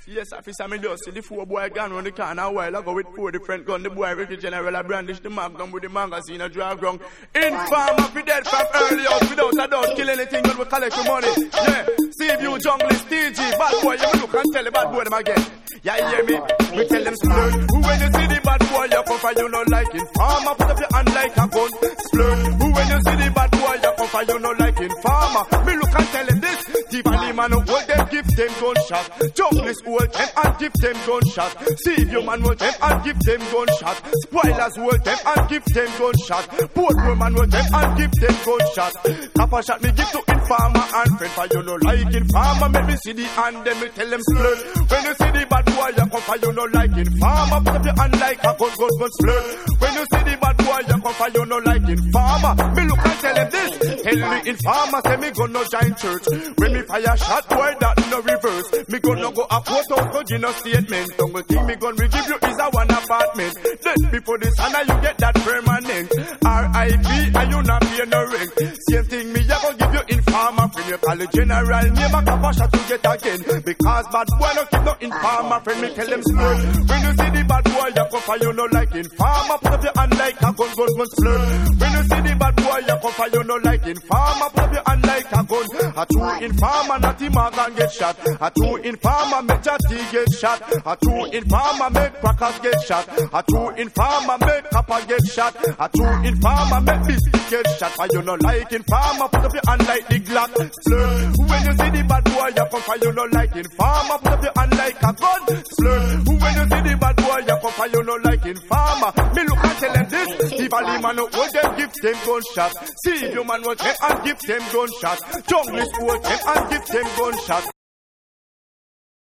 Yes, officer, me just see the 4 boy gun on the corner a while ago with 4 different guns. The boy Ricky General a brandish the magnum with the magazine a drag ground. Informer be dead from early out without a doubt. Kill anything when we collect the money. Yeah, see if you junglist TG. Bad boy, you look and tell the bad boy them again. Yeah, you hear me? We tell them splurge. Who when you see the bad boy you come for you not like informer. Put up your hand like a gun. Splurge. Who when you see the bad boy you come for you not like informer. Me look and tell them this. Tivoli man hold them, give them gunshot. Junglist hold them and give them gunshot. See if you man hold them and give them gunshot. Spoilers hold them and give them gunshot. Both women hold them and give them gunshot. Copper shot me give to informer and friend for you no like informer. Make me see the hand them me tell them splurge. When you see the bad boy you come for you no like informer. Put up your hand like a gun splurge. When you see the bad boy you come for you no like informer. Me look and tell them this. Tell the informer say me go no join church. When me fire shot boy that no reverse. Me gonna go a photo for you no statement. Don't go think me gonna give you is a one apartment. Then before this and you get that permanent. R.I.P. and you not pay no rent. Same thing me I go give you informer. When you call the general name a copper shot to get again. Because bad boy no keep no informer. Friend me tell them splurge. When you see the bad boy you come for you no like informer. Put up your hand like a gun splurge. When you see the bad boy you come for you no like informer. Put up your hand like a gun. A true informer not the Morgan get shot. A true informer make Jati get shot. A true informer make Crackers get shot. A true informer make Copper get shot. A true informer make Biscuit get shot. For you no like informer. Put up your hand like the Glock. Splurge. When you see the bad boy you come for you no like informer. Put up your hand like a gun. Splurge. When you see the bad boy you come for you no like informer. Me look and tell them this. If a man hold them give them gunshot. See if you man want them and give them gunshot. Junglist hold them and give them gunshot.